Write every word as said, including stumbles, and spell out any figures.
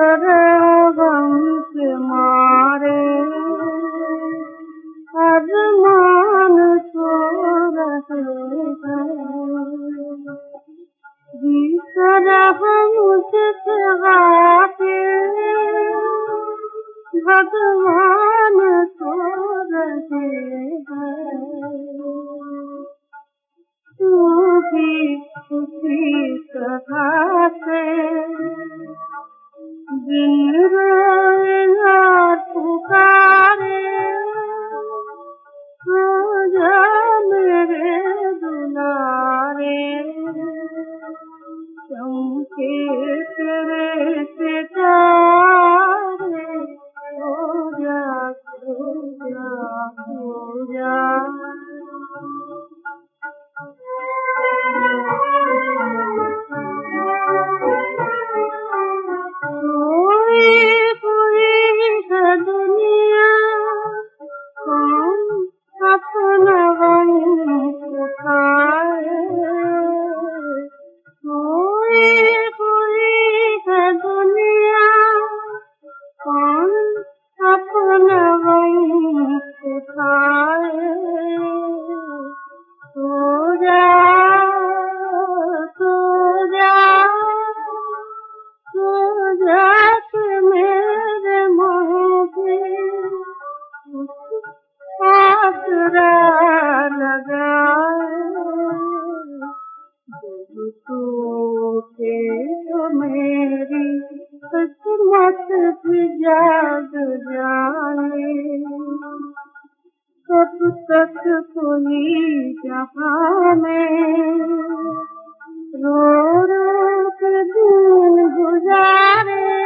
गम के मारे अरमान सो रहे हैं, जिस तरह मुझसे गाफिल भगवान सो रहे हैं। तू भी उसी तरह से दिन रात पुकारे, सो जा मेरे दुलारे, चमके तेरे सितारे, सो जा सो जा सो जा। अपना गम उठाए, कोई कोई है दुनिया, कौन अपना गम उठाए। सो जा सो जा सो जा के मेरे मुँह पे आसरा लगाए, जब टूटे तो मेरी किस्मत भी जाग जाए। कब तक कोई जहाँ में रो रो के दिन गुजारे,